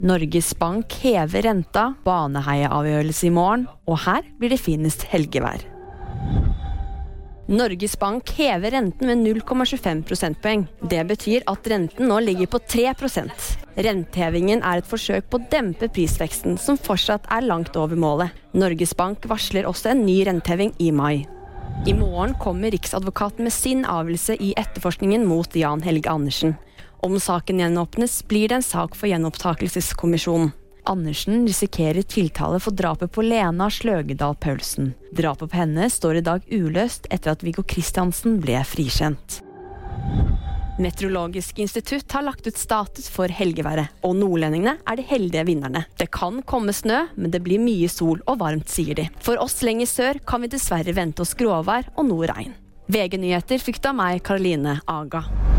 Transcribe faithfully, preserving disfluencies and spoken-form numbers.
Norges Bank hever renta, baneheieavgjørelse i morgen, og her blir det finest helgevær. Norges Bank hever renten med null komma tjuefem prosentpoeng. Det betyr at renten nå ligger på tre prosent. Rentehevingen er et forsøk på å dempe prisveksten, som fortsatt er langt over målet. Norges Bank varsler også en ny renteheving i mai. I morgen kommer Riksadvokaten med sin avgjørelse i etterforskningen mot Jan Helge Andersen. Om saken gjenåpnes, blir det en sak for gjenopptakelseskommisjonen. Andersen risikerer tiltale for drapet på Lena Sløgedal Paulsen. Drapet på henne står i dag uløst etter at Viggo Kristiansen ble frikjent. Meteorologisk institutt har lagt ut status for helgeværet, og nordlendingene er de heldige vinnerne. Det kan komme snø, men det blir mye sol og varmt, sier de. For oss lenger sør kan vi dessverre vente oss gråvær og noe regn. V G-nyheter fikk da meg, Karoline Aga.